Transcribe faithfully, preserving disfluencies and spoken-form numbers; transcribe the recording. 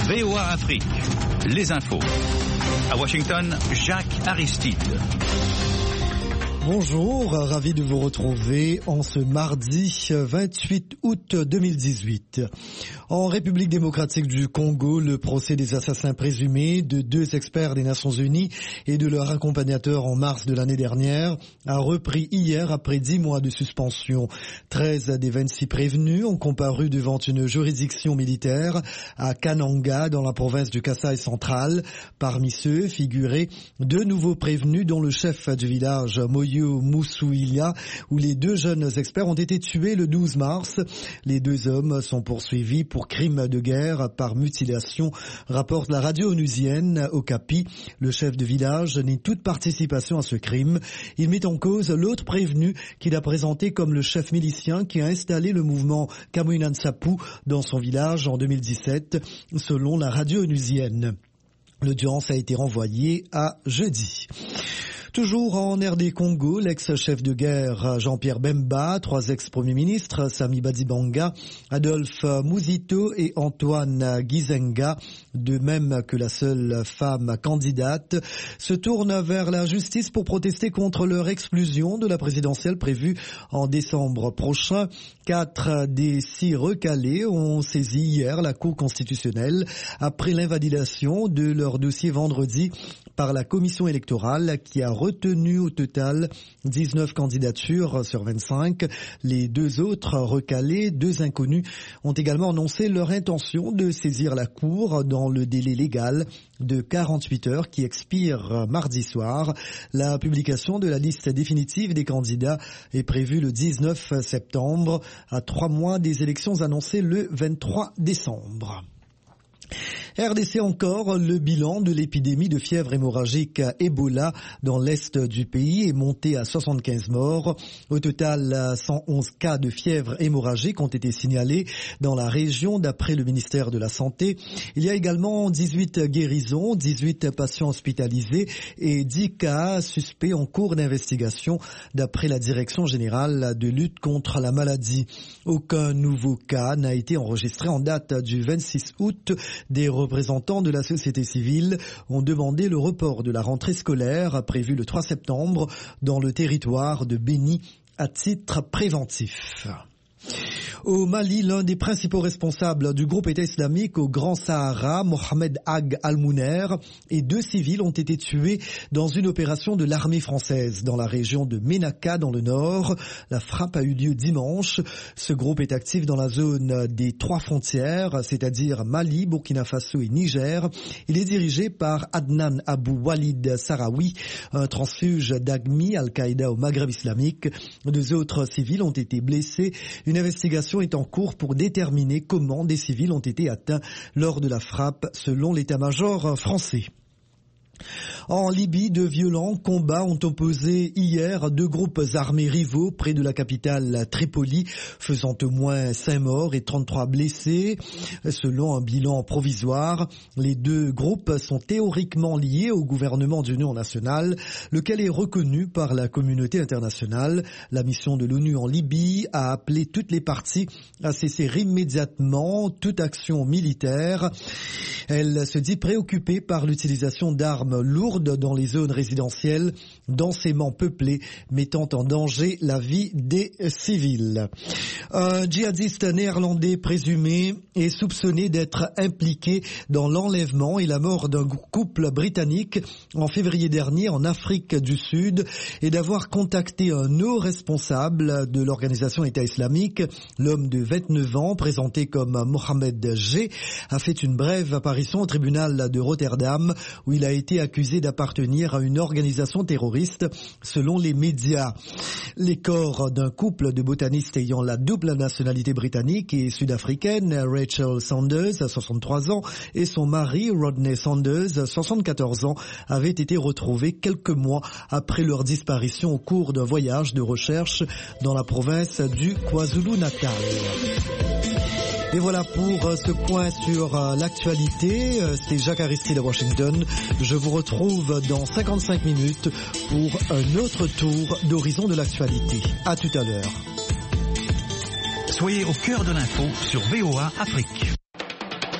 V O A Afrique, les infos. À Washington, Jacques Aristide. Bonjour, ravi de vous retrouver en ce mardi vingt-huit août deux mille dix-huit. En République démocratique du Congo, le procès des assassins présumés de deux experts des Nations Unies et de leur accompagnateur en mars de l'année dernière a repris hier après dix mois de suspension. treize des vingt-six prévenus ont comparu devant une juridiction militaire à Kananga dans la province du Kasaï central. Parmi ceux figuraient deux nouveaux prévenus dont le chef du village Moyo Mousouilia, où les deux jeunes experts ont été tués le douze mars. Les deux hommes sont poursuivis pour crimes de guerre par mutilation, rapporte la radio onusienne Okapi. Le chef de village nie toute participation à ce crime. Il met en cause l'autre prévenu qu'il a présenté comme le chef milicien qui a installé le mouvement Kamouinan Sapu dans son village en deux mille dix-sept, selon la radio onusienne. L'audience a été renvoyée à jeudi. Toujours en R D Congo, l'ex-chef de guerre Jean-Pierre Bemba, trois ex-premiers ministres, Sami Badibanga, Adolphe Mouzito et Antoine Gizenga, de même que la seule femme candidate, se tournent vers la justice pour protester contre leur exclusion de la présidentielle prévue en décembre prochain. Quatre des six recalés ont saisi hier la Cour constitutionnelle après l'invalidation de leur dossier vendredi par la commission électorale qui a retenu au total dix-neuf candidatures sur vingt-cinq. Les deux autres recalés, deux inconnus, ont également annoncé leur intention de saisir la Cour dans le délai légal de quarante-huit heures qui expire mardi soir. La publication de la liste définitive des candidats est prévue le dix-neuf septembre, à trois mois des élections annoncées le vingt-trois décembre. R D C encore, le bilan de l'épidémie de fièvre hémorragique Ebola dans l'est du pays est monté à soixante-quinze morts. Au total, cent onze cas de fièvre hémorragique ont été signalés dans la région d'après le ministère de la Santé. Il y a également dix-huit guérisons, dix-huit patients hospitalisés et dix cas suspects en cours d'investigation d'après la Direction générale de lutte contre la maladie. Aucun nouveau cas n'a été enregistré en date du vingt-six août. Des représentants de la société civile ont demandé le report de la rentrée scolaire prévue le trois septembre dans le territoire de Béni à titre préventif. Au Mali, l'un des principaux responsables du groupe État islamique au Grand Sahara, Mohamed Ag Al-Mouner, et deux civils ont été tués dans une opération de l'armée française dans la région de Ménaka dans le nord. La frappe a eu lieu dimanche. Ce groupe est actif dans la zone des trois frontières, c'est-à-dire Mali, Burkina Faso et Niger. Il est dirigé par Adnan Abou Walid Sarawi, un transfuge d'Agmi Al-Qaïda au Maghreb islamique. Deux autres civils ont été blessés. Une investigation est en cours pour déterminer comment des civils ont été atteints lors de la frappe, selon l'état-major français. En Libye, de violents combats ont opposé hier deux groupes armés rivaux près de la capitale Tripoli, faisant au moins cinq morts et trente-trois blessés. Selon un bilan provisoire, les deux groupes sont théoriquement liés au gouvernement d'union nationale, lequel est reconnu par la communauté internationale. La mission de l'ONU en Libye a appelé toutes les parties à cesser immédiatement toute action militaire. Elle se dit préoccupée par l'utilisation d'armes lourdes dans les zones résidentielles densément peuplées, mettant en danger la vie des civils. Un djihadiste néerlandais présumé est soupçonné d'être impliqué dans l'enlèvement et la mort d'un couple britannique en février dernier en Afrique du Sud et d'avoir contacté un haut responsable de l'organisation État islamique. L'homme de vingt-neuf ans, présenté comme Mohamed G, a fait une brève apparition au tribunal de Rotterdam où il a été accusé d'appartenir à une organisation terroriste selon les médias. Les corps d'un couple de botanistes ayant la double nationalité britannique et sud-africaine, Rachel Sanders, soixante-trois ans, et son mari, Rodney Sanders, soixante-quatorze ans, avaient été retrouvés quelques mois après leur disparition au cours d'un voyage de recherche dans la province du KwaZulu-Natal. Et voilà pour ce point sur l'actualité. C'était Jacques Aristide à Washington. Je vous retrouve dans cinquante-cinq minutes pour un autre tour d'horizon de l'actualité. À tout à l'heure. Soyez au cœur de l'info sur V O A Afrique.